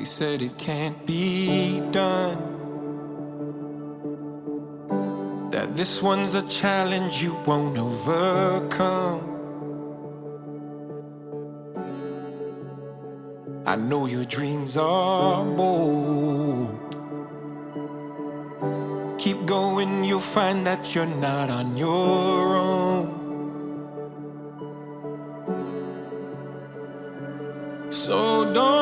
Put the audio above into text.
They said it can't be done, that this one's a challenge you won't overcome. I know your dreams are bold. Keep going, you'll find that you're not on your own. So don't